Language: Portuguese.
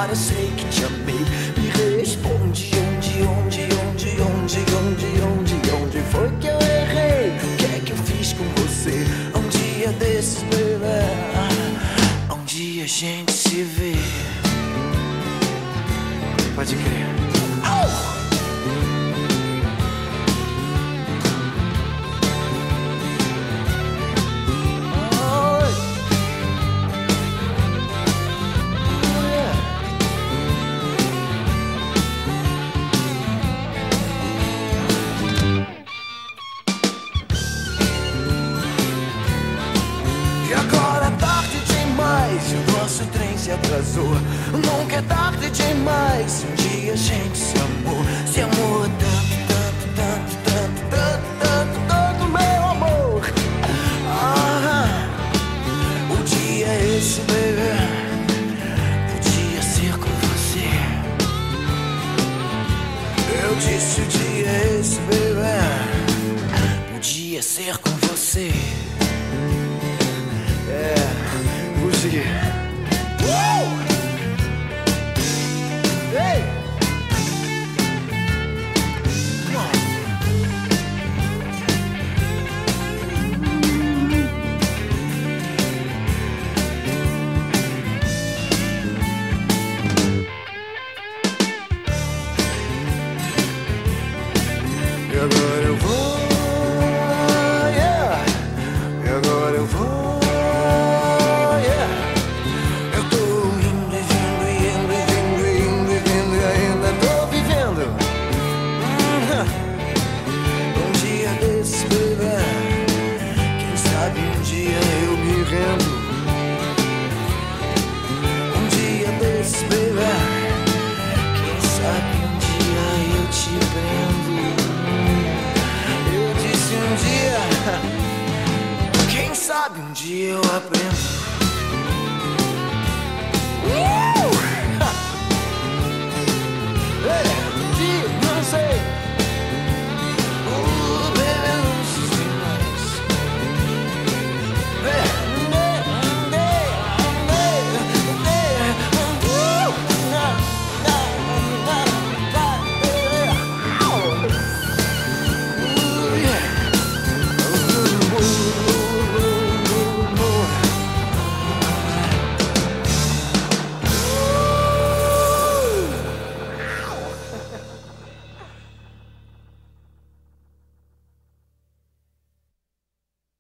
agora eu sei que te amei. Me responde onde foi que eu errei? O que é que eu fiz com você? Um dia desses, baby, um dia a gente se vê. Pode crer. Oh! Nosso trem se atrasou. Nunca é tarde demais. Um dia a gente se amou. Se amou tanto, meu amor. O dia é esse, baby. Podia ser com você. Eu disse o dia é esse, baby. Podia ser com você. É, podia.